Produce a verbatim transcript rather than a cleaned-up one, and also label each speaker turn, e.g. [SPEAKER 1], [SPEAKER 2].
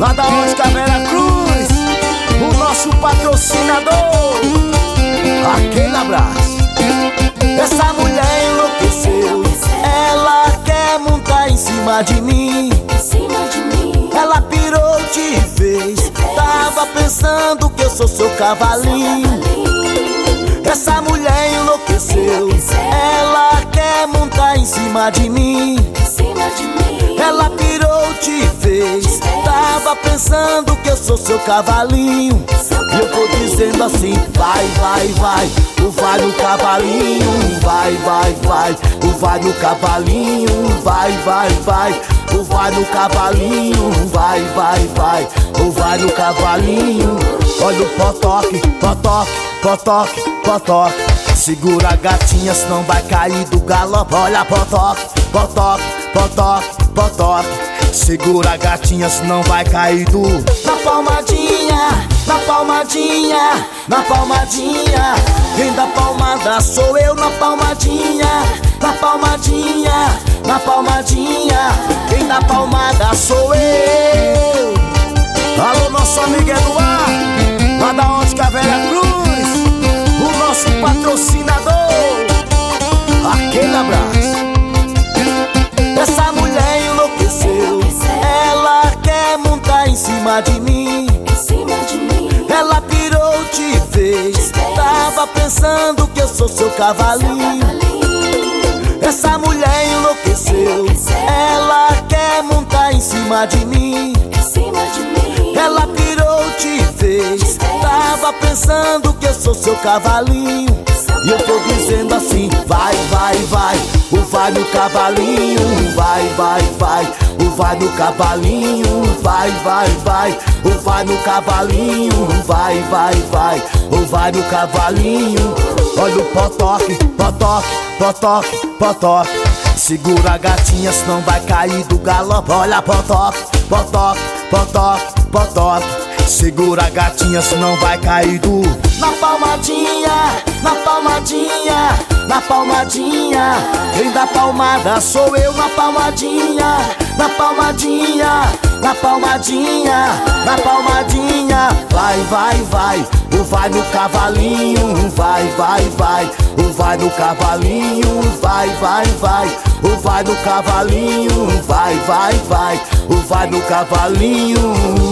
[SPEAKER 1] lá da Ótica Vera Cruz, o nosso patrocinador. Aquele abraço. Essa mulher enlouqueceu, ela quer montar em cima de mim. Ela pirou de vez, tava pensando que eu sou seu cavalinho. Essa mulher enlouqueceu, ela quer montar em cima de mim. Ela pirou de vez, tava pensando que eu sou seu cavalinho. E eu tô dizendo assim, vai, vai, vai, o vai no cavalinho. Vai, vai, vai, o vai no cavalinho. Vai, vai, vai, o vai no cavalinho. Vai, vai, vai, o vai no cavalinho. Olha o potoque, potoque, potoque, potoque. Segura a gatinha, senão vai cair do galope. Olha potoque, potoque, potoque, potoque. Segura a gatinha, senão vai cair do... Na palmadinha, na palmadinha, na palmadinha. Quem dá palmada sou eu na palmadinha. Na palmadinha, na palmadinha. Quem dá palmada sou eu. Alô, nosso amigo Eduardo, lá da Ótica Vera Cruz, o nosso patrocinador. Aquele abraço. Essa mulher enlouqueceu, ela quer montar em cima de mim. Ela pirou de vez, tava pensando que eu sou seu cavalinho. Essa mulher enlouqueceu, ela quer montar em cima de mim. Ela pirou de vez, tava pensando que eu sou seu cavalinho. E eu tô dizendo assim, vai, vai, vai, o vai no cavalinho. Vai, vai, vai, o vai no cavalinho. Vai, vai, vai, o vai no cavalinho. Vai, vai, vai, o vai no cavalinho. Olha o potoque, potoque, potoque, potoque. Segura a gatinha, senão vai cair do galope. Olha potoque, potoque, potoque, potoque. Segura a gatinha, senão vai cair do... Na palmadinha, na palmadinha, na palmadinha. Quem dá palmada sou eu na palmadinha. Na palmadinha, na palmadinha, na palmadinha. Vai, vai, vai, o vai no cavalinho. Vai, vai, vai, o vai no cavalinho. Vai, vai, vai, o vai no cavalinho. Vai, vai, vai, o vai no cavalinho.